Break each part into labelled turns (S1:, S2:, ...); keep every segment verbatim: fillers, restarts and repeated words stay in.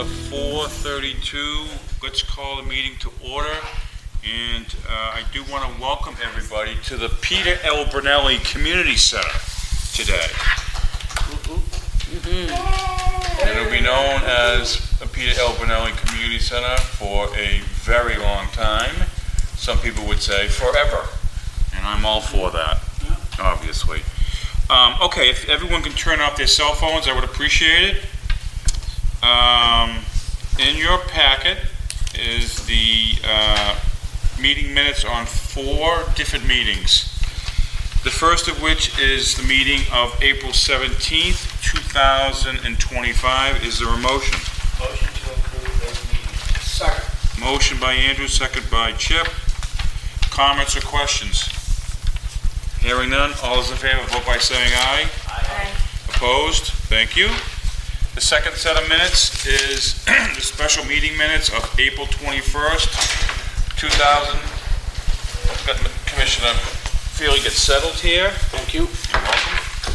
S1: four thirty-two. Let's call the meeting to order. And uh, I do want to welcome everybody to the Peter L. Brunelli Community Center today. Mm-hmm. And it'll be known as the Peter L. Brunelli Community Center for a very long time. Some people would say forever. And I'm all for that, obviously. Um, okay, if everyone can turn off their cell phones, I would appreciate it. Um, in your packet is the uh, meeting minutes on four different meetings. The first of which is the meeting of April seventeenth, two thousand twenty-five. Is there a motion?
S2: Motion to approve those meetings. Second.
S1: Motion by Andrew, second by Chip. Comments or questions? Hearing none, all those in favor vote by saying aye.
S2: Aye.
S1: Opposed? Thank you. The second set of minutes is the special meeting minutes of April twenty-first, two thousand. Let Commissioner Feely get settled here.
S2: Thank you.
S1: You're welcome.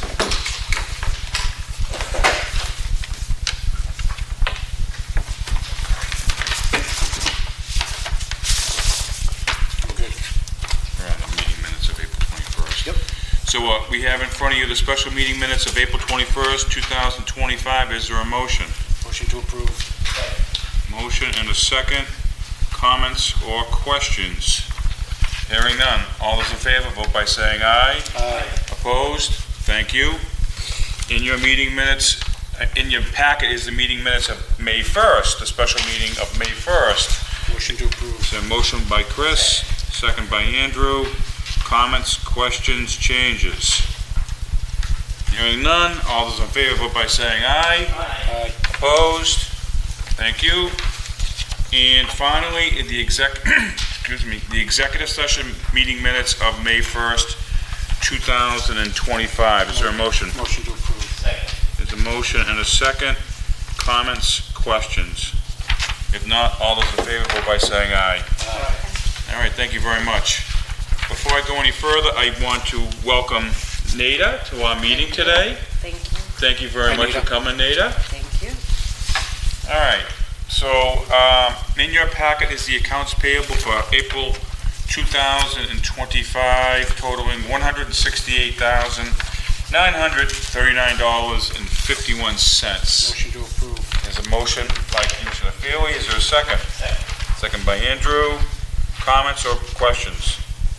S2: Good.
S1: We're on the meeting minutes of April twenty-first.
S2: Yep.
S1: So uh, we have in front of you the special meeting minutes of April twenty-first, two thousand twenty-five. Is there a motion?
S2: Motion to approve.
S1: Motion and a second. Comments or questions? Hearing none. All those in favor vote by saying aye.
S2: Aye.
S1: Opposed? Thank you. In your meeting minutes, uh, in your packet is the meeting minutes of May first, the special meeting of May first.
S2: Motion to approve.
S1: So motion by Chris, second by Andrew. Comments, questions, changes? Hearing none. All those in favor vote by saying aye.
S2: Aye.
S1: Opposed? Thank you. And finally, the exec, excuse me, the executive session meeting minutes of May first, two thousand twenty-five. Is there a motion?
S2: Motion to approve. Second.
S1: There's a motion and a second. Comments, questions? If not, all those in favor vote by saying aye.
S2: Aye.
S1: All right, thank you very much. Before I go any further, I want to welcome Nada to our meeting today.
S3: Thank you.
S1: Thank you very
S2: Hi,
S1: much
S2: Nada.
S1: for coming, Nada.
S3: Thank you.
S1: All right, so um, in your packet is the accounts payable for April two thousand twenty-five totaling one hundred sixty-eight thousand nine hundred thirty-nine dollars and fifty-one cents.
S2: Motion to approve.
S1: There's a motion by Commissioner Feely. Is there a second?
S2: Second.
S1: Second by Andrew. Comments or questions?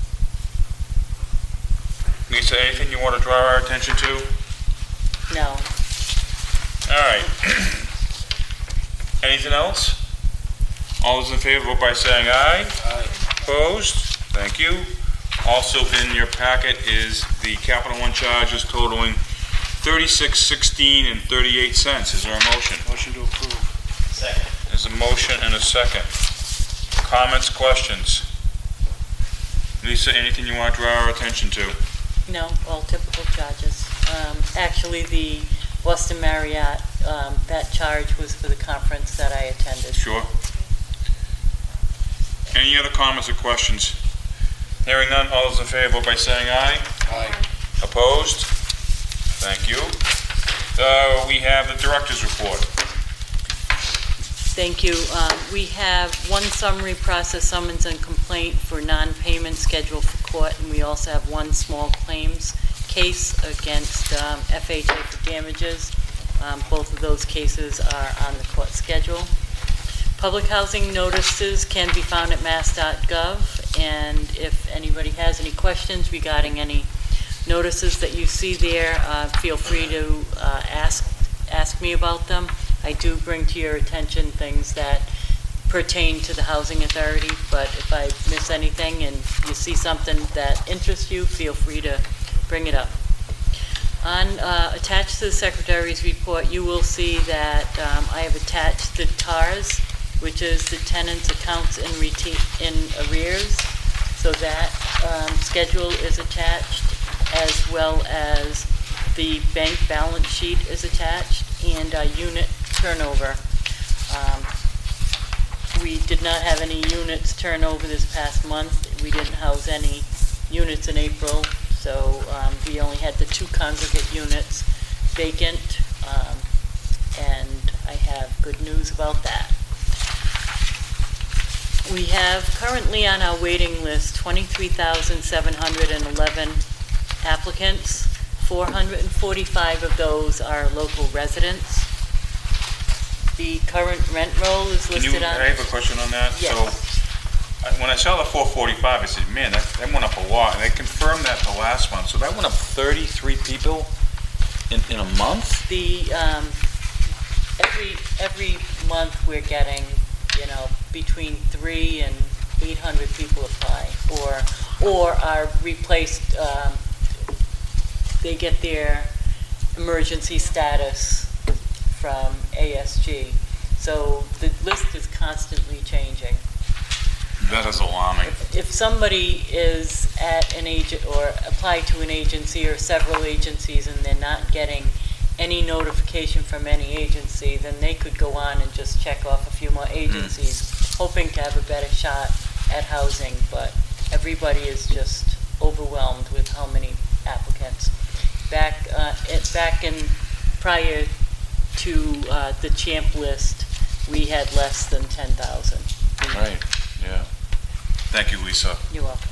S1: Lisa, anything you want to draw our attention to?
S3: No.
S1: All right. Anything else? All those in favor vote by saying aye.
S2: Aye.
S1: Opposed? Thank you. Also in your packet is the Capital One charges totaling thirty-six sixteen and thirty-eight cents. Is there a motion?
S2: Motion to approve. Second.
S1: There's a motion and a second. Comments, questions? Lisa, anything you want to draw our attention to?
S3: No, all typical charges. Um, actually, the Boston Marriott, um, that charge was for the conference that I attended.
S1: Sure. Any other comments or questions? Hearing none, all those in favor vote by saying aye.
S2: Aye.
S1: Opposed? Thank you. Uh, we have the director's report.
S3: Thank you. Um, we have one summary process summons and complaint for non-payment scheduled for court, and we also have one small claims case against um, F H A for damages. Um, both of those cases are on the court schedule. Public housing notices can be found at mass dot gov, and if anybody has any questions regarding any notices that you see there, uh, feel free to uh, ask ask me about them. I do bring to your attention things that pertain to the housing authority, but if I miss anything and you see something that interests you, feel free to bring it up. On uh, attached to the Secretary's report, you will see that um, I have attached the T A R S, which is the tenant's accounts in, in arrears. So that um, schedule is attached, as well as the bank balance sheet is attached, and uh, unit turnover. Um, we did not have any units turn over this past month. We didn't house any units in April, so um, we only had the two congregate units vacant, um, and I have good news about that. We have currently on our waiting list twenty-three thousand seven hundred eleven applicants. four hundred forty-five of those are local residents. The current rent roll is
S1: Can you,
S3: listed on...
S1: I have a question on that.
S3: Yes.
S1: So, I- when I saw the four forty-five, I said, man, that, that went up a lot, and they confirmed that the last one, so that went up thirty-three people in, in a month?
S3: The, um, every, every month we're getting, you know, between three and eight hundred people apply, or, or are replaced, um, they get their emergency status from A S G. So the list is constantly changing.
S1: That is alarming.
S3: If somebody is at an agent or applied to an agency or several agencies and they're not getting any notification from any agency, then they could go on and just check off a few more agencies, mm. hoping to have a better shot at housing, but everybody is just overwhelmed with how many applicants. Back, uh, it, back in prior to uh, the CHAMP list, we had less than ten thousand.
S1: Right, yeah. Thank you, Lisa.
S3: You're welcome.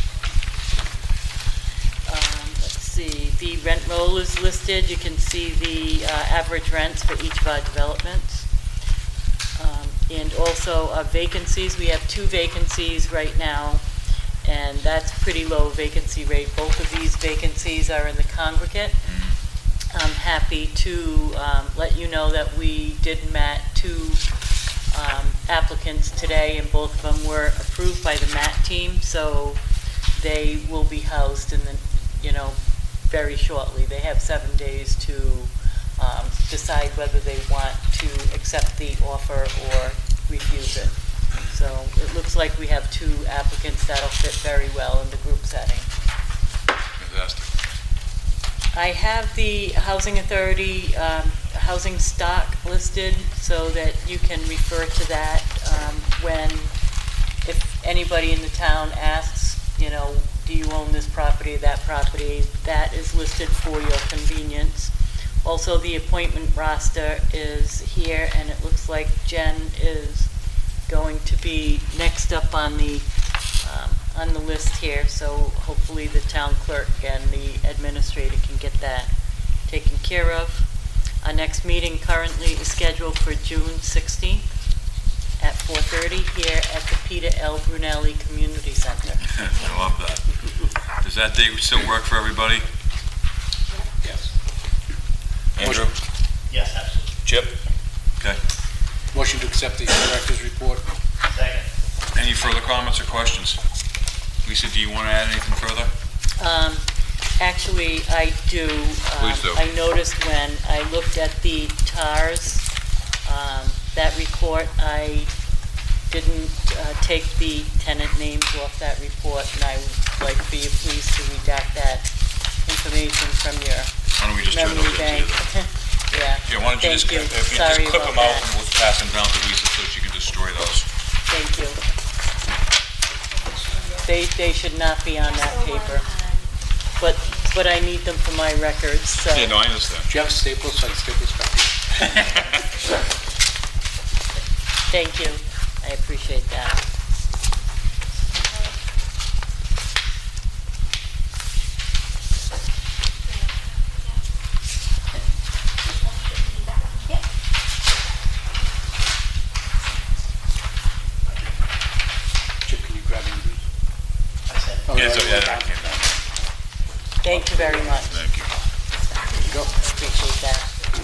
S3: Um, let's see, the rent roll is listed. You can see the uh, average rents for each of our developments. Um, and also uh, vacancies. We have two vacancies right now, and that's a pretty low vacancy rate. Both of these vacancies are in the congregate.
S1: Mm.
S3: I'm happy to um, let you know that we did mat two um, applicants today, and both of them were approved by the mat team, so they will be housed in the, you know, very shortly. They have seven days to um, decide whether they want to accept the offer or refuse it. So it looks like we have two applicants that'll fit very well in the group setting.
S1: Fantastic.
S3: I have the Housing Authority um, housing stock listed so that you can refer to that um, when, if anybody in the town asks, you know, do you own this property, that property, that is listed for your convenience. Also, the appointment roster is here, and it looks like Jen is going to be next up on the um, on the list here, so hopefully the town clerk and the administrator can get that taken care of. Our next meeting currently is scheduled for June sixteenth at four thirty here at the Peter L. Brunelli Community Center.
S1: I love that. Does that date still work for everybody?
S2: Yes.
S1: Andrew?
S2: Yes, absolutely.
S1: Chip? Okay.
S2: Motion to accept the director's report. Second.
S1: Any further comments or questions? Lisa, do you want to add anything further?
S3: Um, actually, I do. Um,
S1: Please do.
S3: I noticed when I looked at the T A Rs, um, that report, I didn't uh, take the tenant names off that report, and I would like for you please to redact that information from your
S1: Why don't we just turn
S3: memory
S1: those
S3: bank.
S1: into the...
S3: Yeah.
S1: Yeah, why don't you
S3: Thank
S1: just,
S3: you.
S1: if you
S3: Sorry
S1: just clip
S3: about
S1: them out
S3: that.
S1: and we'll pass them down to Lisa so she can destroy those.
S3: Thank you. They, they should not be on that paper, but, but I need them for my records, so.
S1: Yeah, no, I understand.
S2: Do you have staples so I can staple this copy?
S3: Thank you. I appreciate that.
S2: Chip, can you grab me these? Oh,
S1: Yeah, so,
S2: right,
S1: yeah,
S2: right.
S1: that came down.
S3: Thank you very much.
S1: Thank you.
S2: There you go.
S3: Appreciate that.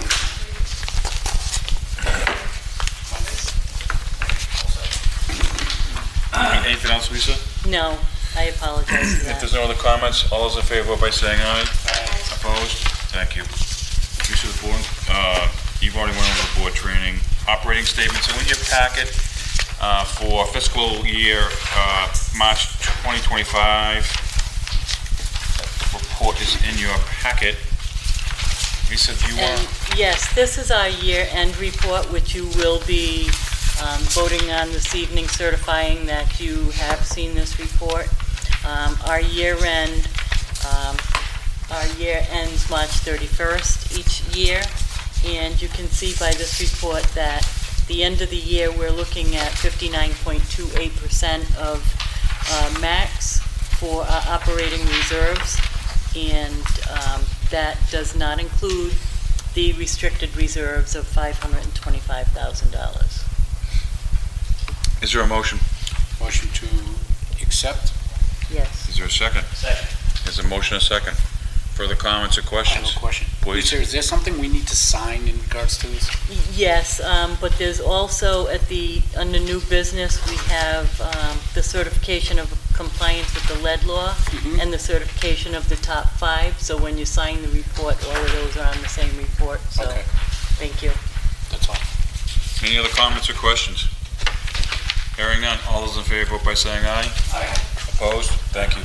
S1: Anything else, Lisa?
S3: No, I apologize for
S1: If
S3: that.
S1: there's no other comments, all those in favor, vote by saying aye. Opposed? Thank you. Use of the board, uh, you've already went over the board training. Operating statements, so in your packet, uh, for fiscal year, uh, March twenty twenty-five, that report is in your packet. Lisa, do you
S3: And
S1: want,
S3: yes, this is our year-end report, which you will be um, voting on this evening, certifying that you have seen this report. Um, Our year-end, um, our year ends March thirty-first each year, And you can see by this report that the end of the year, we're looking at fifty-nine point two eight percent of uh, max for our operating reserves. And um, that does not include the restricted reserves of five hundred twenty-five thousand dollars.
S1: Is there a motion?
S2: Motion to accept?
S3: Yes.
S1: Is there a second?
S2: Second.
S1: Is a motion a second? Further comments or
S2: I have
S1: questions?
S2: a question.
S1: Please.
S2: Lisa, is there something we need to sign in regards to this?
S3: Yes, um, but there's also at the, under new business, we have um, the certification of compliance with the lead law
S2: Mhm.
S3: and the certification of the top five. So when you sign the report, all of those are on the same report. So,
S2: Okay.
S3: thank you.
S2: That's all.
S1: Any other comments or questions? Hearing none, all those in favor, vote by saying aye.
S2: Aye.
S1: Opposed? Thank you.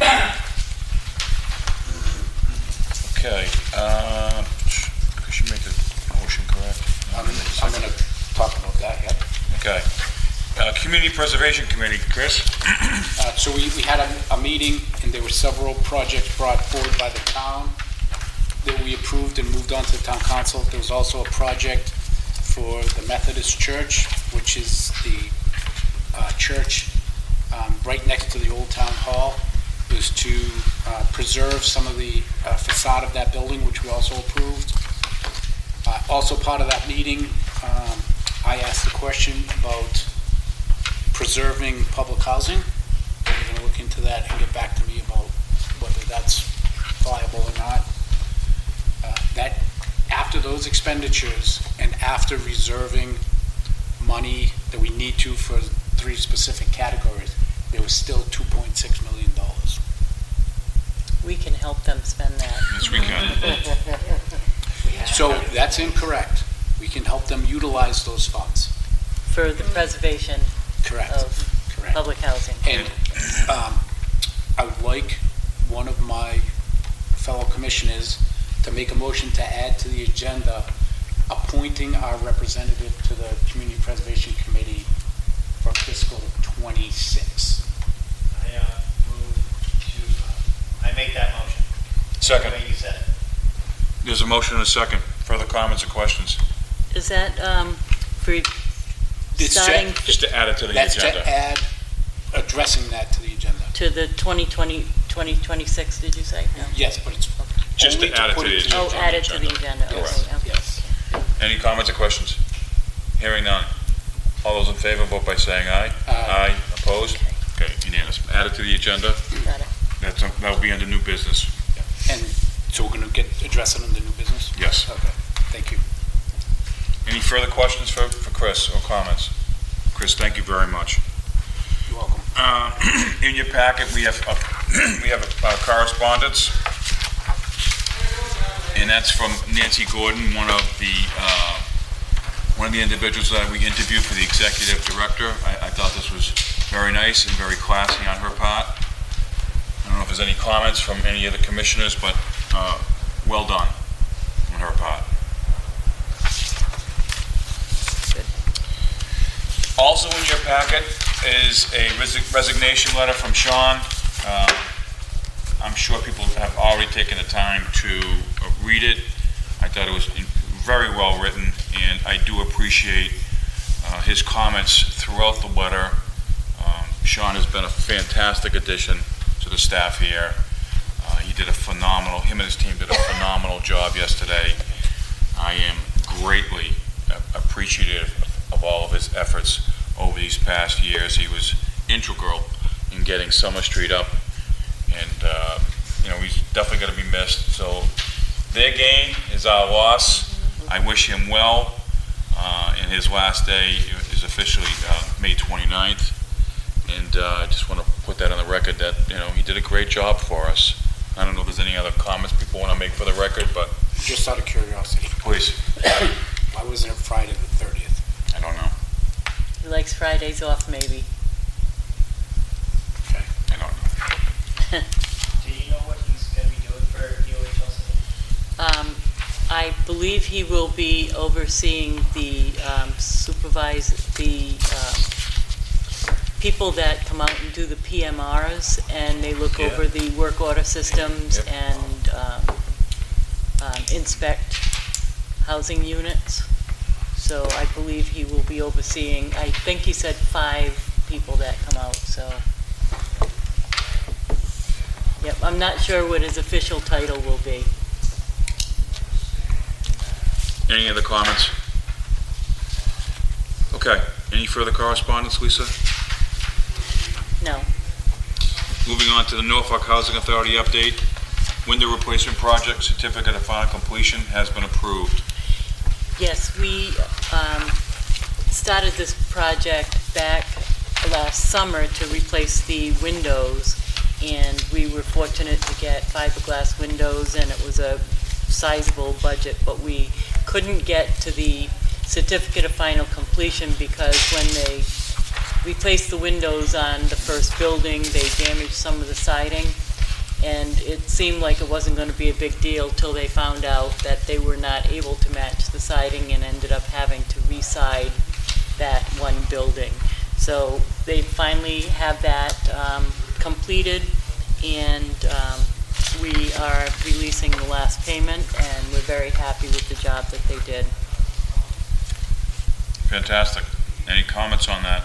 S1: Okay, uh, could you make the motion correct?
S2: I'm I'm gonna talk about that, yeah.
S1: Okay. Uh, Community Preservation Committee, Chris?
S2: Uh, So we, we had a, a meeting, and there were several projects brought forward by the town that we approved and moved on to the town council. There was also a project for the Methodist Church, which is the uh, church um, right next to the old town hall. It was to uh, preserve some of the uh, facade of that building, which we also approved. Uh, Also part of that meeting, um, I asked the question about preserving public housing. They're going to look into that and get back to me about whether that's viable or not. Uh, That, after those expenditures and after reserving money that we need to for three specific categories, there was still two point six million dollars.
S3: We can help them spend that.
S1: Yes, we can.
S2: So that's incorrect. We can help them utilize those funds.
S3: For the preservation
S2: Correct.
S3: of
S2: Correct.
S3: public housing.
S2: And um, I would like one of my fellow commissioners to make a motion to add to the agenda appointing our representative to the Community Preservation Committee for fiscal twenty-six.
S4: I uh, move to, uh, I make that motion.
S1: Second.
S4: The way you said it.
S1: There's a motion and a second. Further comments or questions?
S3: Is that um, for
S2: It's ju-
S3: starting
S1: Just to add it to the
S2: That's
S1: agenda.
S2: to add, addressing that to the agenda.
S3: to the twenty twenty, twenty twenty-six, did you say? No.
S2: Yes, but it's
S1: Just to
S2: only
S1: add it
S2: put
S1: to the agenda.
S3: Oh, add it to the agenda.
S2: Yes,
S3: Okay, okay.
S2: yes.
S1: Any comments or questions? Hearing none. All those in favor, vote by saying aye.
S2: Aye.
S1: Opposed? Okay, unanimous. Add it to the agenda.
S3: Got it.
S1: That's, that'll be under new business.
S2: And so we're going to get, address it under new business?
S1: Yes.
S2: Okay, thank you.
S1: Any further questions for, for Chris or comments? Chris, thank you very much.
S2: You're welcome.
S1: Uh, In your packet, we have, uh, we have uh, correspondence, and that's from Nancy Gordon, one of the, uh, one of the individuals that we interviewed for the executive director. I, I thought this was very nice and very classy on her part. I don't know if there's any comments from any of the commissioners, but uh, well done on her part. Also in your packet is a resi- resignation letter from Sean. Uh, I'm sure people have already taken the time to uh, read it. I thought it was in- very well written, and I do appreciate uh, his comments throughout the letter. Um, Sean has been a fantastic addition to the staff here. Uh, He did a phenomenal, him and his team did a phenomenal job yesterday. I am greatly uh, appreciative of all of his efforts over these past years. He was integral in getting Summer Street up, and, uh, you know, he's definitely going to be missed. So their gain is our loss. I wish him well. Uh, and his last day is officially uh, May twenty-ninth. And uh, I just want to put that on the record that, you know, he did a great job for us. I don't know if there's any other comments people want to make for the record, but
S2: Just out of curiosity,
S1: please,
S2: why wasn't it Friday the thirtieth?
S1: I don't know.
S3: He likes Fridays off, maybe.
S2: Okay.
S1: I don't know.
S4: Do you know what he's going to be doing for D O H L C?
S3: Um, I believe he will be overseeing the um, supervise, the um, people that come out and do the P M Rs, and they look
S1: Yeah.
S3: over the work order systems
S1: Yep.
S3: and um, um, inspect housing units. So I believe he will be overseeing, I think he said five people that come out, so. Yep, I'm not sure what his official title will be.
S1: Any other comments? Okay, any further correspondence, Lisa?
S3: No.
S1: Moving on to the Norfolk Housing Authority update. Window replacement project certificate of final completion has been approved.
S3: Yes, we um, started this project back last summer to replace the windows, and we were fortunate to get fiberglass windows, and it was a sizable budget, but we couldn't get to the certificate of final completion because when they replaced the windows on the first building, they damaged some of the siding, and it seemed like it wasn't going to be a big deal till they found out that they were not able to match the siding and ended up having to re-side that one building. So they finally have that um, completed, and um, we are releasing the last payment, and we're very happy with the job that they did.
S1: Fantastic. Any comments on that?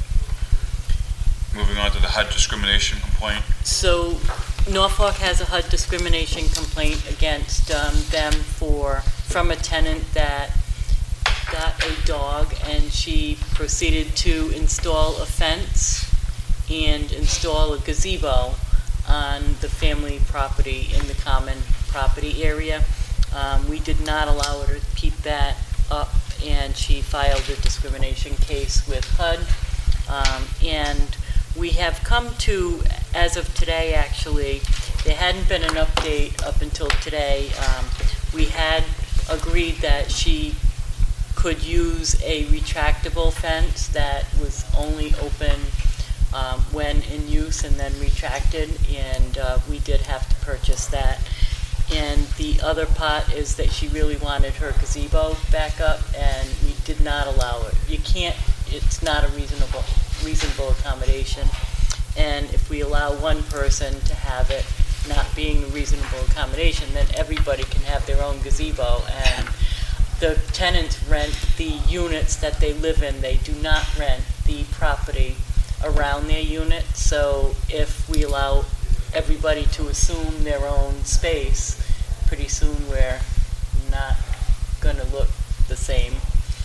S1: Moving on to the H U D discrimination complaint.
S3: So Norfolk has a H U D discrimination complaint against um, them for, from a tenant that got a dog, and she proceeded to install a fence and install a gazebo on the family property in the common property area. Um, we did not allow her to keep that up, and she filed a discrimination case with H U D. Um, and we have come to, as of today actually, there hadn't been an update up until today. Um, we had agreed that she could use a retractable fence that was only open um, when in use and then retracted, and uh, we did have to purchase that. And the other part is that she really wanted her gazebo back up, and we did not allow it. You can't, it's not a reasonable, reasonable accommodation. And if we allow one person to have it not being a reasonable accommodation, then everybody can have their own gazebo. And the tenants rent the units that they live in. They do not rent the property around their unit. So if we allow everybody to assume their own space, pretty soon we're not going to look the same.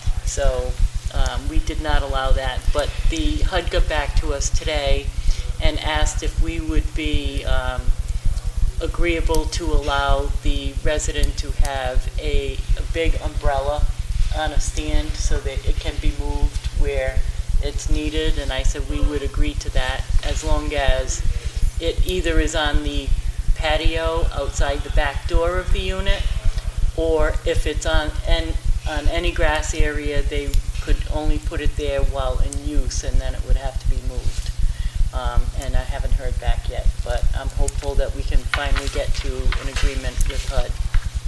S3: So um, we did not allow that. But the H U D got back to us today and asked if we would be um, agreeable to allow the resident to have a, a big umbrella on a stand so that it can be moved where it's needed. And I said we would agree to that as long as it either is on the patio outside the back door of the unit, or if it's on, en on any grass area, they could only put it there while in use, and then it would have to be moved. Um, and I haven't heard back yet, but I'm hopeful that we can finally get to an agreement with H U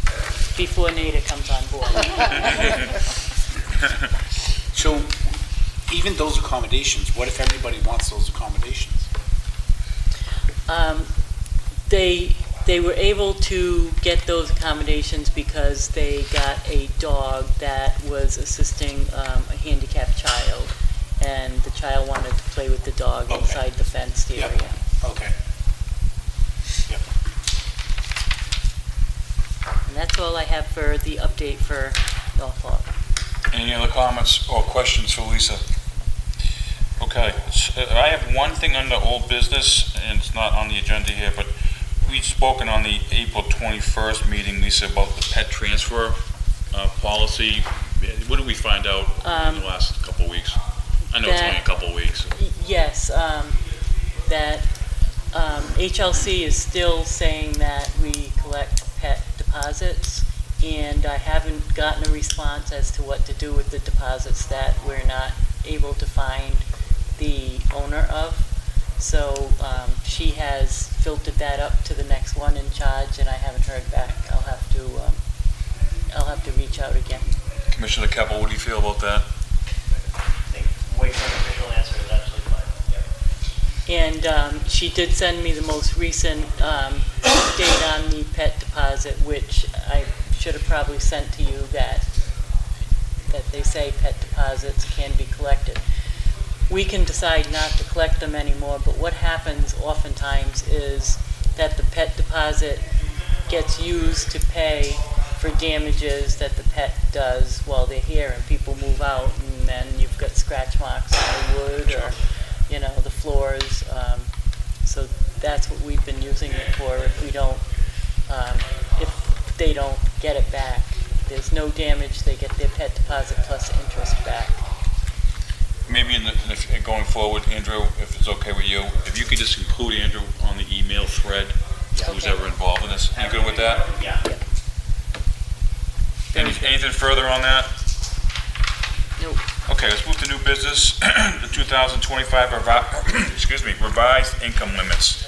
S3: D before NADA comes on board.
S2: So even those accommodations, what if everybody wants those accommodations?
S3: Um, they they were able to get those accommodations because they got a dog that was assisting um, a handicapped child, and the child wanted to play with the dog
S2: Okay.
S3: inside the fenced area.
S2: Yep. Okay. Yep.
S3: And that's all I have for the update for Norfolk.
S1: Any other comments or questions for Lisa? Okay, s- uh, I have one thing under old business, and it's not on the agenda here, but we'd spoken on the April twenty-first meeting, Lisa, about the pet transfer uh, policy. What did we find out in the
S3: Um,
S1: last couple of weeks? I know it's
S3: that-
S1: only a couple of weeks.
S3: Y- Yes, um, that um, H L C is still saying that we collect pet deposits, and I haven't gotten a response as to what to do with the deposits that we're not able to find the owner of. So um, she has filtered that up to the next one in charge, and I haven't heard back. I'll have to, um, I'll have to reach out again.
S1: Commissioner Keppel, what do you feel about that?
S4: I think wait for an official answer is absolutely fine. Yep.
S3: And um, she did send me the most recent um, date on the pet deposit, which I should have probably sent to you that, that they say pet deposits can be collected. We can decide not to collect them anymore, but what happens oftentimes is that the pet deposit gets used to pay for damages that the pet does while they're here, and people move out, and then you've got scratch marks on the wood or, you know, the floors. Um, so that's what we've been using it for if we don't, um, if they don't get it back. There's no damage, they get their pet deposit plus interest back.
S1: Maybe in the, if, going forward, Andrew, if it's okay with you, if you could just include Andrew on the email thread, who's
S3: Okay.
S1: ever involved in this. You good with that?
S4: Yeah.
S1: Any, anything further on that?
S3: Nope.
S1: Okay, let's move to new business. The two thousand twenty-five revi- excuse me, revised income limits.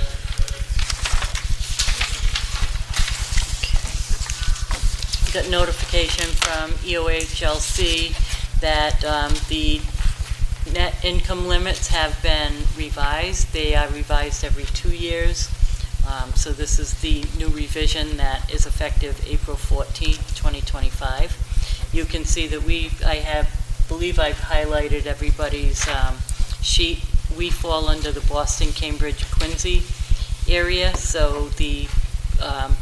S3: Got notification from E O H L C that um, the net income limits have been revised. They are revised every two years. Um, So this is the new revision that is effective April fourteenth, twenty twenty-five. You can see that we, I have, believe I've highlighted everybody's um, sheet. We fall under the Boston, Cambridge, Quincy area, so the um,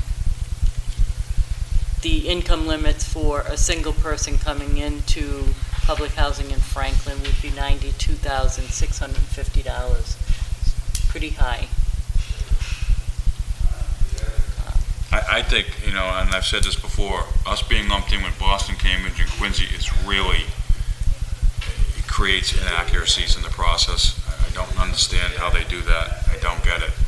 S3: the income limits for a single person coming into public housing in Franklin would be ninety-two thousand six hundred fifty dollars. Pretty high.
S1: I, I think, you know, and I've said this before, us being lumped in with Boston, Cambridge, and Quincy is really, it creates inaccuracies in the process. I I don't understand how they do that. I don't get it.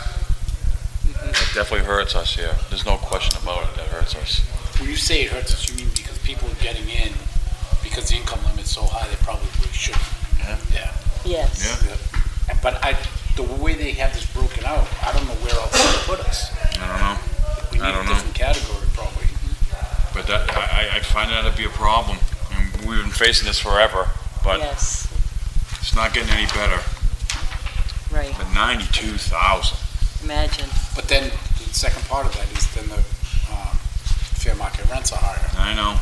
S1: It definitely hurts us here. There's no question about it, that hurts us.
S2: When you say it hurts us, you mean because people are getting in, because the income limit's so high, they probably shouldn't.
S1: Yeah.
S2: Yeah.
S3: Yes.
S1: Yeah.
S2: And- But I, the way they have this broken out, I don't know where else to put us.
S1: I don't know.
S2: We
S1: I
S2: need
S1: don't
S2: a
S1: know.
S2: different category, probably.
S1: But that, I, I- I find that to be a problem. And we've been facing this forever, but
S3: Yes,
S1: it's not getting any better.
S3: right.
S1: But ninety-two thousand.
S3: Imagine.
S2: But then, the second part of that is then the um, fair market rents are higher.
S1: I know.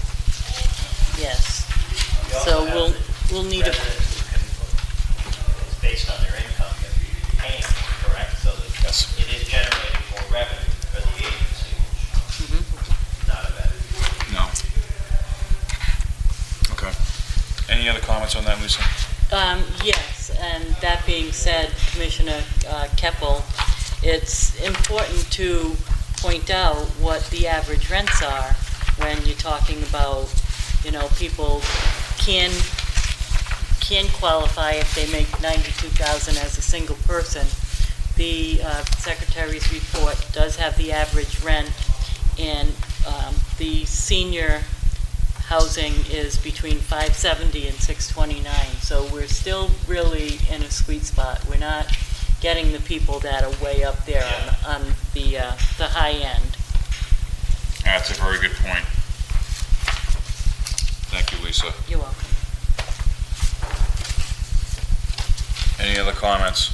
S3: Yes.
S4: We also
S3: So
S4: have
S3: we'll,
S4: the
S3: we'll need a,
S4: residents who can, it's based on their income, paying, correct? So that
S1: Yes.
S4: it is generating more revenue for the agency,
S3: Mhm.
S4: not a bad.
S1: No. Okay. Any other comments on that, Lisa?
S3: Um, yes, and that being said, Commissioner uh, Keppel, it's important to point out what the average rents are when you're talking about, you know, people can, can qualify if they make ninety-two thousand as a single person. The uh, Secretary's report does have the average rent, and um, the senior housing is between five seventy and six twenty-nine. So we're still really in a sweet spot. We're not getting the people that are way up there on, on the, uh, the high end.
S1: That's a very good point. Thank you, Lisa.
S3: You're welcome.
S1: Any other comments?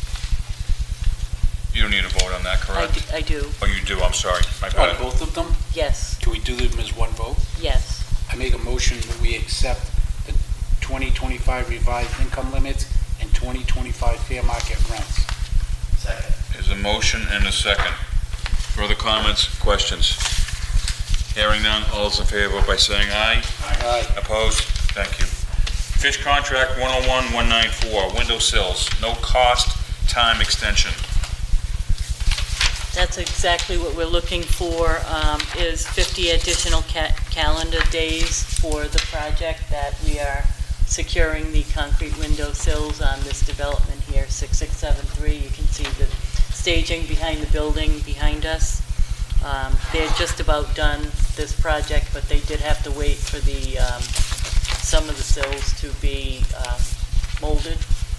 S1: You don't need a vote on that,
S3: I
S1: correct?
S3: do, I do,
S1: Oh, you do, I'm sorry. My
S2: On
S1: bad.
S2: both of them,
S3: yes,
S2: can we do them as one vote?
S3: yes.
S2: I make a motion that we accept the twenty twenty-five revised income limits and twenty twenty-five fair market rents.
S4: Second.
S1: There's a motion and a second. Further comments, questions? Hearing none, all those in favor by saying aye.
S2: Aye.
S1: Opposed? Thank you. Fish contract one oh one one ninety-four, window sills, no cost, time extension.
S3: That's exactly what we're looking for, um, is fifty additional ca- calendar days for the project that we are securing the concrete window sills on this development here, six six seven three. You can see the staging behind the building behind us. Um, They're just about done this project, but they did have to wait for the, um, some of the sills to be um, molded.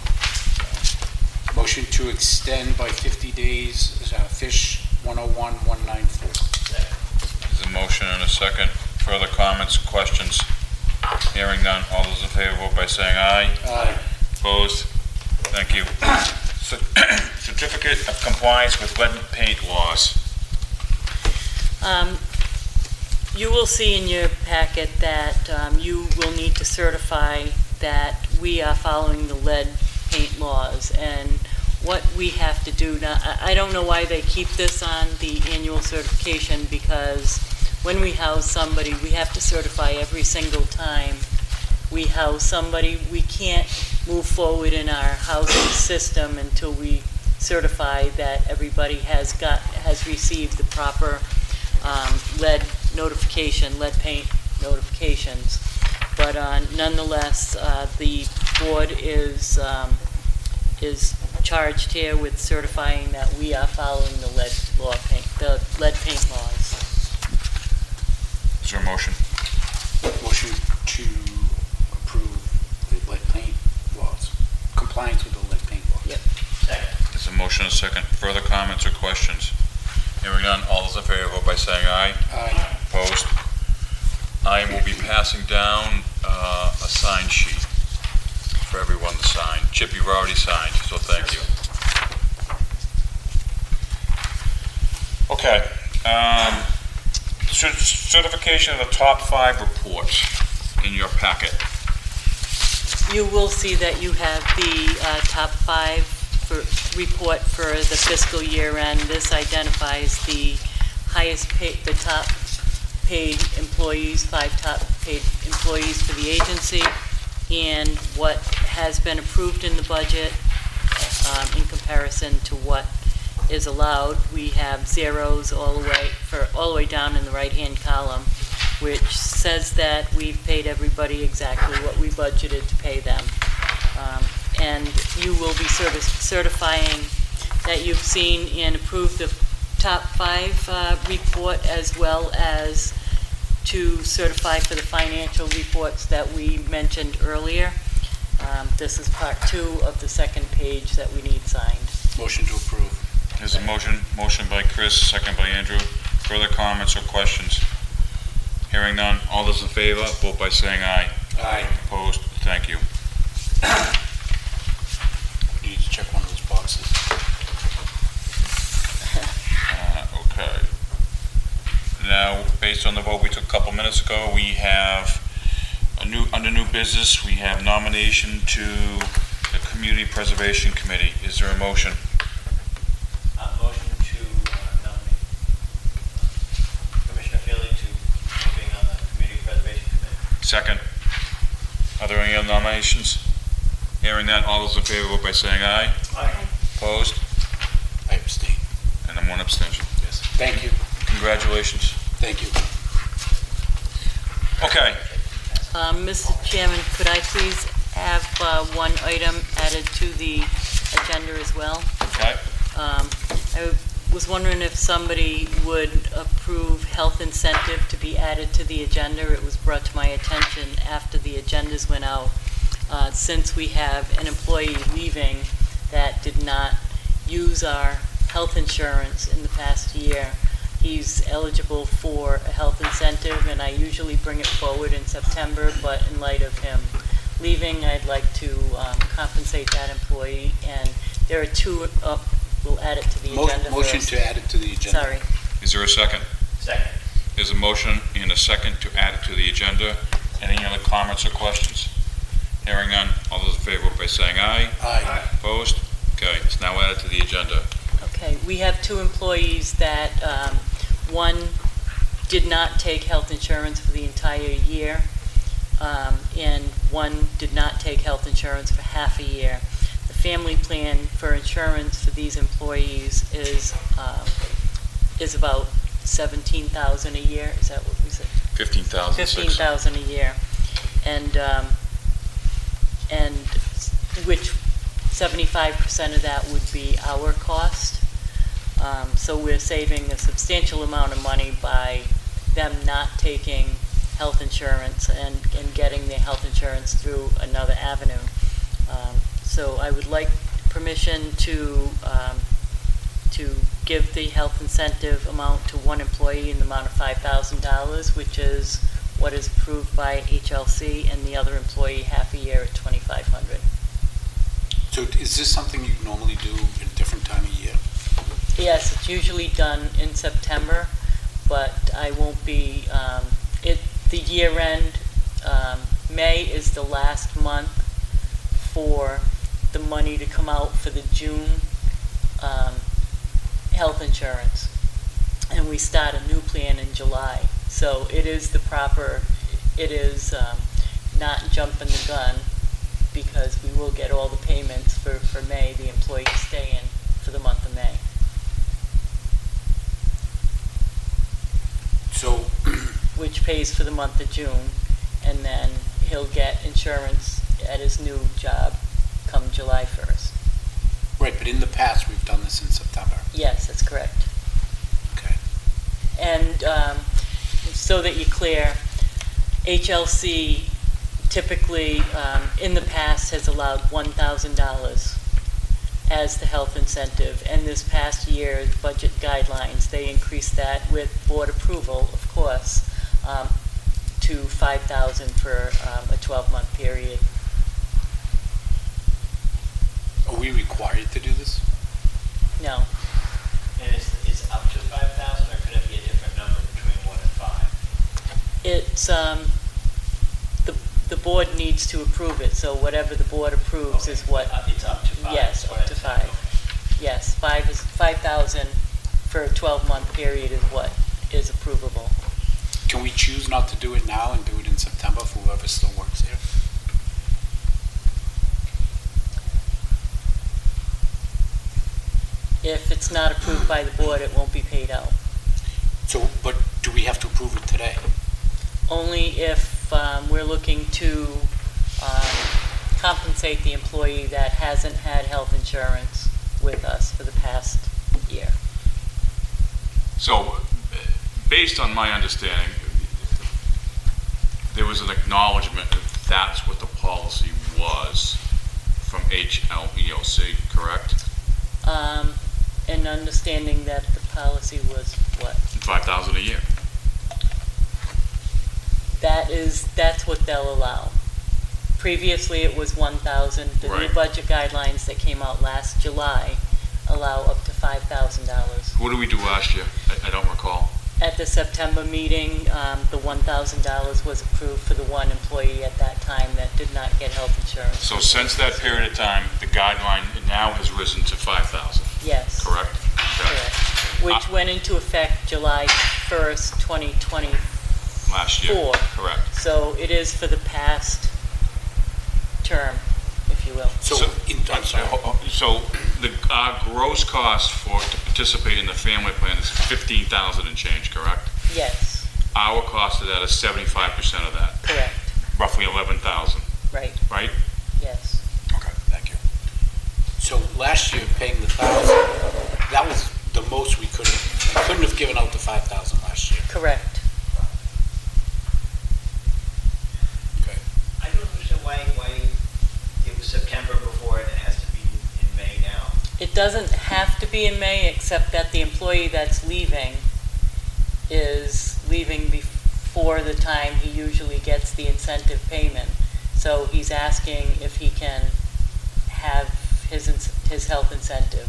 S2: Motion to extend by fifty days, uh, fish one oh one one ninety-four.
S4: Second.
S1: There's a motion and a second. Further comments, questions? Hearing none, all those in favor vote by saying aye.
S2: Aye.
S1: Opposed? Thank you. Cer- Certificate of compliance with lead paint laws.
S3: Um, You will see in your packet that um, you will need to certify that we are following the lead paint laws. And what we have to do now, I I don't know why they keep this on the annual certification, because when we house somebody, we have to certify every single time we house somebody. We can't move forward in our housing system until we certify that everybody has got, has received the proper um, lead notification, lead paint notifications. But uh, nonetheless, uh, the board is, um, is charged here with certifying that we are following the lead law paint, the lead paint laws.
S1: Is there a motion?
S2: Motion to approve the lead paint laws, compliance with the lead paint laws.
S3: Yep.
S4: Second.
S1: There's a motion and a second. Further comments or questions? Hearing none, all those in favor, vote by saying aye.
S2: Aye.
S1: Opposed? I will be passing down uh, a sign sheet for everyone to sign. Chip, you've already signed, so thank you. Okay. um, cer- Certification of the top five reports in your packet.
S3: You will see that you have the uh, top five for, report for the fiscal year end. This identifies the highest paid, the top paid employees, five top paid employees for the agency, and what has been approved in the budget um, in comparison to what is allowed. We have zeros all the way, for all the way down in the right-hand column, which says that we've paid everybody exactly what we budgeted to pay them. Um, and you will be certi- certifying that you've seen and approved the top five uh, report, as well as to certify for the financial reports that we mentioned earlier. Um, this is part two of the second page that we need signed.
S2: Motion to approve.
S1: There's a motion, motion by Chris, second by Andrew. Further comments or questions? Hearing none, all those in favor, vote by saying aye.
S2: Aye.
S1: Opposed? Thank you.
S2: You need to check one of those boxes.
S1: Uh, Okay. Now, based on the vote we took a couple minutes ago, we have a new, under new business, we have nomination to the Community Preservation Committee. Is there a motion?
S4: Uh, motion to uh, nominate uh, Commissioner Feely to being on the Community Preservation Committee.
S1: Second. Are there any other nominations? Hearing that, all those in favor, vote by saying aye.
S4: Aye.
S1: Opposed?
S2: I abstain.
S1: And I'm one abstention.
S2: Yes. Thank you.
S1: Congratulations.
S2: Thank you.
S1: Okay.
S3: Um, Mister Chairman, could I please have uh, one item added to the agenda as well?
S1: Okay.
S3: Um, I was wondering if somebody would approve health incentive to be added to the agenda. It was brought to my attention after the agendas went out. Uh, Since we have an employee leaving that did not use our health insurance in the past year, he's eligible for a health incentive, and I usually bring it forward in September, but in light of him leaving, I'd like to um, compensate that employee. And there are two, uh, we'll add it to the
S2: Mo-
S3: agenda
S2: Motion
S3: first.
S2: to add it to the agenda.
S3: Sorry.
S1: Is there a second?
S4: Second.
S1: There's a motion and a second to add it to the agenda. Any other comments or questions? Hearing none, all those in favor, vote by saying aye.
S2: Aye.
S1: Opposed? Okay, it's now added to the agenda.
S3: Okay, we have two employees that, um, one did not take health insurance for the entire year, um, and one did not take health insurance for half a year. The family plan for insurance for these employees is, um, is about seventeen thousand dollars a year. Is that what we said?
S1: Fifteen thousand six.
S3: Fifteen thousand dollars a year. And, um, and which seventy-five percent of that would be our cost. Um, so we're saving a substantial amount of money by them not taking health insurance and, and getting their health insurance through another avenue. Um, so I would like permission to, um, to give the health incentive amount to one employee in the amount of five thousand dollars, which is what is approved by H L C, and the other employee half a year at twenty-five hundred dollars.
S2: So is this something you normally do at a different time of year?
S3: Yes, it's usually done in September, but I won't be, um, it, the year end, um, May is the last month for the money to come out for the June, um, health insurance. And we start a new plan in July. So it is the proper, it is, um, not jumping the gun, because we will get all the payments for, for May, the employees stay in for the month of May.
S2: So,
S3: Which pays for the month of June, and then he'll get insurance at his new job come July first.
S2: right, but in the past, we've done this in September.
S3: Yes, that's correct.
S2: Okay.
S3: And um, so that you're clear, H L C typically, um, in the past, has allowed one thousand dollars as the health incentive. And this past year's budget guidelines, they increased that with board approval, of course, um, to five thousand dollars for um, a twelve-month period.
S2: Are we required to do this?
S3: No,
S4: And it's, it's up to five thousand, or could it be a different number between one and five?
S3: it's, um, the, the board needs to approve it, so whatever the board approves is what.
S4: Uh, It's up to five?
S3: Yes,
S4: is what
S3: up to
S4: I said.
S3: five. Yes, five is, five thousand for a twelve-month period is what is approvable.
S2: Can we choose not to do it now and do it in September for whoever still works here?
S3: If it's not approved by the board, it won't be paid out.
S2: So, but do we have to approve it today?
S3: Only if um, we're looking to um, compensate the employee that hasn't had health insurance with us for the past year.
S1: So, based on my understanding, there was an acknowledgement that that's what the policy was from H L E L C, correct?
S3: Um, and understanding that the policy was what?
S1: Five thousand a year.
S3: That is, that's what they'll allow. Previously, it was one thousand. The new
S1: Right.
S3: budget guidelines that came out last July allow up to five thousand dollars.
S1: What did we do last year? I, I don't recall.
S3: At the September meeting, um, the one thousand dollars was approved for the one employee at that time that did not get health insurance.
S1: So since that period of time, the guideline now has risen to five thousand,
S3: Yes.
S1: correct? Okay.
S3: Correct. Which went into effect July first, twenty twenty-four.
S1: Last year, correct.
S3: So it is for the past term, if you will.
S2: So,
S1: So-
S2: in, I'm sorry.
S1: So the, our gross cost for, to participate in the family plan is fifteen thousand and change, correct?
S3: Yes,
S1: Our cost of that is seventy-five percent of that,
S3: correct,
S1: roughly eleven thousand,
S3: right,
S1: right?
S3: yes.
S2: Okay, thank you. So last year, paying the thousand, that was the most we could have, we couldn't have given out the five thousand last year.
S3: Correct.
S2: Okay.
S4: I don't understand why, why it was September before and it has to be in May now.
S3: It doesn't have to be in May, except that the employee that's leaving is leaving before the time he usually gets the incentive payment. So he's asking if he can have his, ins- his health incentive.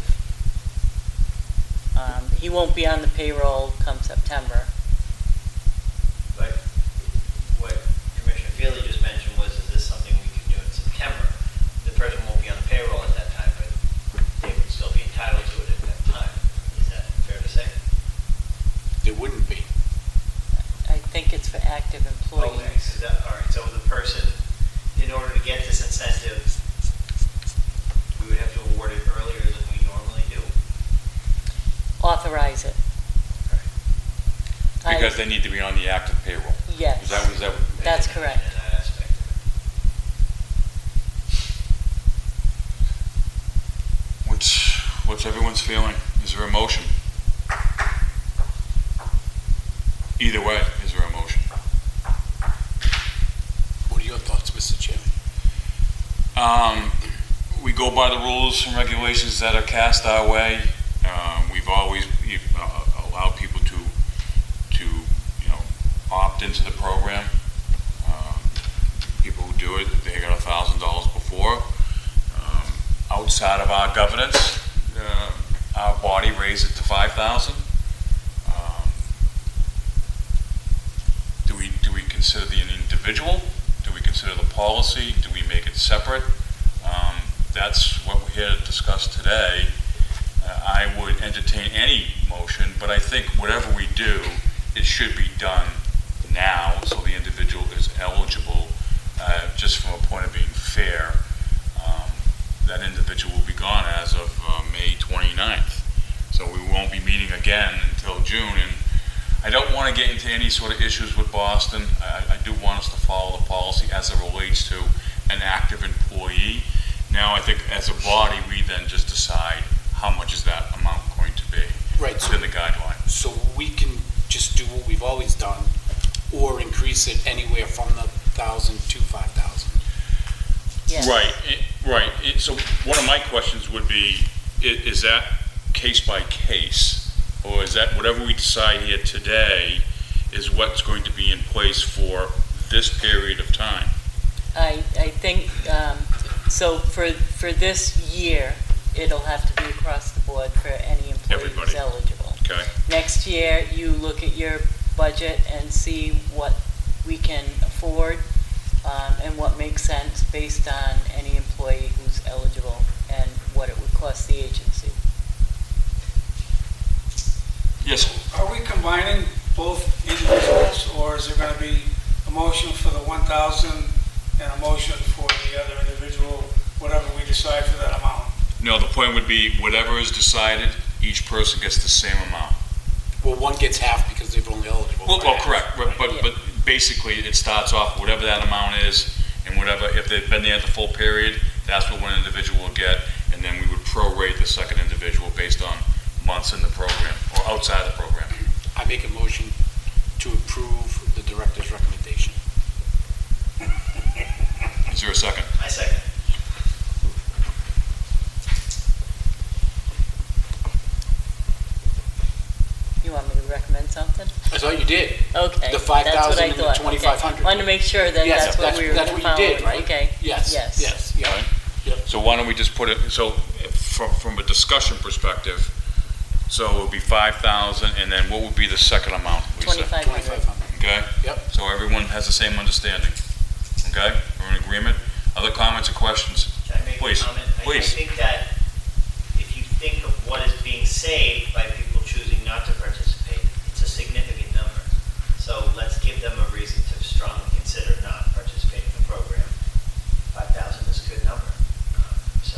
S3: Um, he won't be on the payroll come September.
S4: But what Commissioner Feely just mentioned was, is this something we could do in September? The person won't be on the payroll at that time, but they would still be entitled to it at that time. Is that fair to say?
S2: There wouldn't be.
S3: I think it's for active employees.
S4: Okay, so that, all right, so the person, in order to get this incentive, we would have to award it earlier than we normally do.
S3: Authorize it. I-
S1: Because they need to be on the active payroll.
S3: Yes.
S1: Is that, is that?
S3: That's
S4: In-
S3: correct.
S4: In that aspect of
S1: What's, what's everyone's feeling? Is there a motion? Either way, is there a motion?
S2: What are your thoughts, Mister Chairman?
S1: Um, we go by the rules and regulations that are cast our way. Um, we've always uh, allowed people to, to, you know, opt into the program. Um, people who do it, they got a thousand dollars before. Um, outside of our governance, uh, our body raised it to five thousand. Um, consider the individual? Do we consider the policy? Do we make it separate? Um, That's what we're here to discuss today. Uh, I would entertain any motion, but I think whatever we do, it should be done now so the individual is eligible, uh, just from a point of being fair. Um, That individual will be gone as of uh, May twenty-ninth. So we won't be meeting again until June. And I don't want to get into any sort of issues with Boston. I, I do want us to follow the policy as it relates to an active employee. Now, I think as a body, we then just decide how much is that amount going to be
S2: Right, so,
S1: within the guideline.
S2: so we can just do what we've always done, or increase it anywhere from the thousand to five thousand.
S3: Yes.
S1: Right, it- right. It- So one of my questions would be, i- is that case by case? Or is that whatever we decide here today is what's going to be in place for this period of time?
S3: I, I think, um, so for, for this year, it'll have to be across the board for any employee who's
S1: Everybody.
S3: eligible.
S1: Okay,
S3: Next year, you look at your budget and see what we can afford, um, and what makes sense based on any employee who's eligible and what it would cost the agency.
S1: yes,
S5: Are we combining both individuals, or is there going to be a motion for the one thousand and a motion for the other individual, whatever we decide for that amount?
S1: no, the point would be whatever is decided, each person gets the same amount.
S2: Well, one gets half because they're only eligible.
S1: Well,
S2: for
S1: well,
S2: half.
S1: correct, but, but,
S3: Yeah.
S1: but basically, it starts off whatever that amount is, and whatever, if they've been there the full period, that's what one individual will get, and then we would prorate the second individual based on months in the program, or outside the program.
S2: I make a motion to approve the director's recommendation.
S1: Is there a second?
S4: I second.
S3: You want me to recommend something?
S2: I thought you did.
S3: Okay.
S2: The five
S3: that's what
S2: thousand
S3: I
S2: and the
S3: thought.
S2: twenty-five
S3: Okay.
S2: hundred.
S3: Wanted to make sure that
S2: Yes,
S3: that's what we were
S2: that's what you did,
S3: following.
S2: right?
S3: Okay.
S2: Yes,
S3: Yes.
S2: yes, yeah.
S1: Right.
S2: Yep.
S1: So why don't we just put it, so from, from a discussion perspective, so it would be five thousand, and then what would be the second amount, Lisa?
S3: Twenty-five
S2: Twenty-five
S3: hundred.
S2: hundred.
S1: Okay?
S2: Yep.
S1: So everyone has the same understanding. Okay? We're in agreement? Other comments or questions?
S4: Can I make
S1: Please,
S4: a comment? I-
S1: please.
S4: I think that if you think of what is being saved by people choosing not to participate, it's a significant number. So let's give them a reason to strongly consider not participating in the program. Five thousand is a good number. Um, So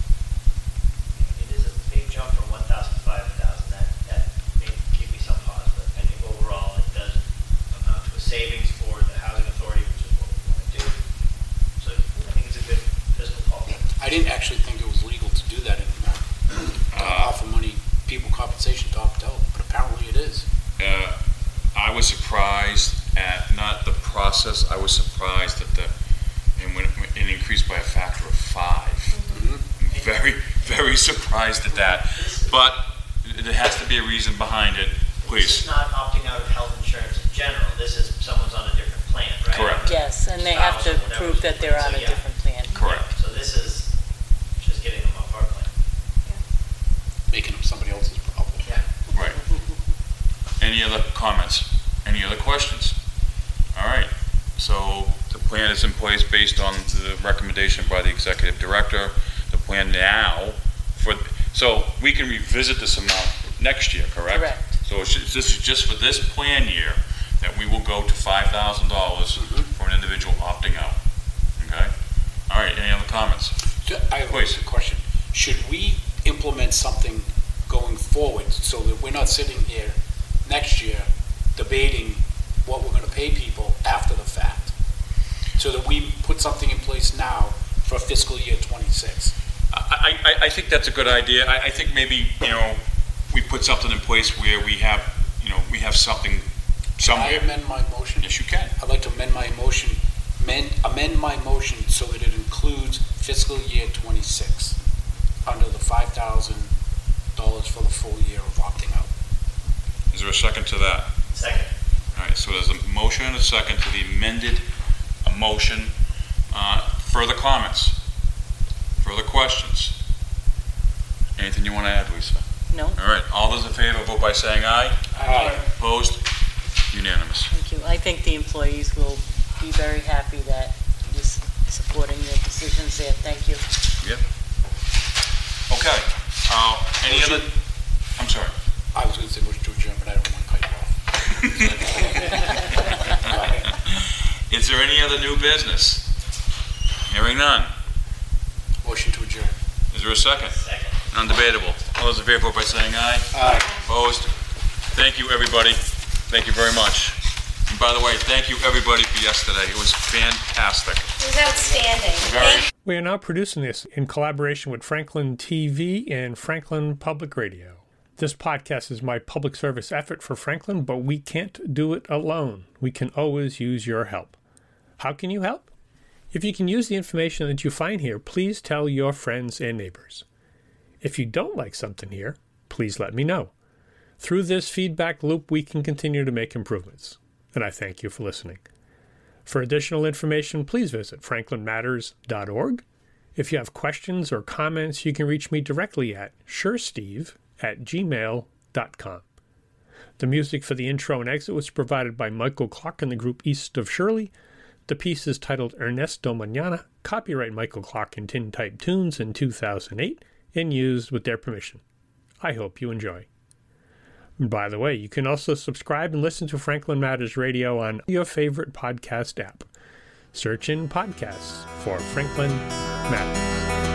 S4: it is a big jump from one thousand to five thousand. That, that may give me some pause, but I think overall it does amount to a savings for the housing authority, which is what we want to do. So I think it's a good fiscal policy.
S2: I didn't actually think it was legal to do that anymore. To
S1: Uh,
S2: offer money, people compensation to opt out, but apparently it is.
S1: Uh, I was surprised at, not the process, I was surprised at the, and when it it increased by a factor of five.
S2: Mhm.
S1: I'm Very, very surprised at that, but there has to be a reason behind it,
S4: This
S1: please.
S4: is not opting out of health insurance in general. This is someone's on a different plan, right?
S1: Correct.
S3: Yes, and they have to
S4: Spouse or whatever.
S3: prove that they're on
S4: So,
S3: a
S4: yeah.
S3: different plan.
S1: Correct.
S4: So this is just getting them off our plan.
S2: Making up somebody else's problem.
S4: Yeah.
S1: Right. Any other comments? Any other questions? All right, so the plan is in place based on the recommendation by the executive director. The plan now for, so we can revisit this amount next year, correct?
S3: Correct.
S1: So it's ju- this is just for this plan year that we will go to five thousand dollars for an individual opting out. Okay? All right, any other comments?
S2: So I have
S1: Please.
S2: a question. Should we implement something going forward so that we're not sitting here next year debating what we're going to pay people after the fact? So that we put something in place now for fiscal year twenty-six?
S1: I, I, I think that's a good idea. I, I think maybe, you know, we put something in place where we have, you know, we have something
S2: Can I
S1: somewhere.
S2: amend my motion?
S1: Yes, you can.
S2: I'd like to amend my motion, amend, amend my motion so that it includes fiscal year twenty-six under the five thousand dollars for the full year of opting out.
S1: Is there a second to that?
S4: Second.
S1: All right, so there's a motion and a second to the amended uh, motion. Uh, Further comments? Further questions? Anything you want to add, Lisa?
S3: No?
S1: All right, all those in favor, vote by saying aye.
S2: Aye.
S1: Opposed? Unanimous.
S3: Thank you. I think the employees will be very happy that you're s- supporting their decisions there. Thank you.
S1: Yep. Okay. Uh, Any other, I'm sorry.
S2: I was going to say motion to adjourn, but I don't want to cut you off.
S1: Is there any other new business? Hearing none.
S2: Motion to adjourn.
S1: Is there a second?
S4: Second.
S1: Undebatable. All those in favor, vote by saying aye.
S2: Aye.
S1: Opposed? Thank you, everybody. Thank you very much. And by the way, thank you, everybody, for yesterday. It was fantastic.
S6: It was outstanding.
S1: Very.
S7: We are now producing this in collaboration with Franklin T V and Franklin Public Radio. This podcast is my public service effort for Franklin, but we can't do it alone. We can always use your help. How can you help? If you can use the information that you find here, please tell your friends and neighbors. If you don't like something here, please let me know. Through this feedback loop, we can continue to make improvements. And I thank you for listening. For additional information, please visit franklin matters dot org. If you have questions or comments, you can reach me directly at suresteve at gmail dot com. The music for the intro and exit was provided by Michael Clark and the group East of Shirley. The piece is titled Ernesto Mañana, copyright Michael Clark and Tintype Tunes in two thousand eight, and used with their permission. I hope you enjoy. By the way, you can also subscribe and listen to Franklin Matters Radio on your favorite podcast app. Search in podcasts for Franklin Matters.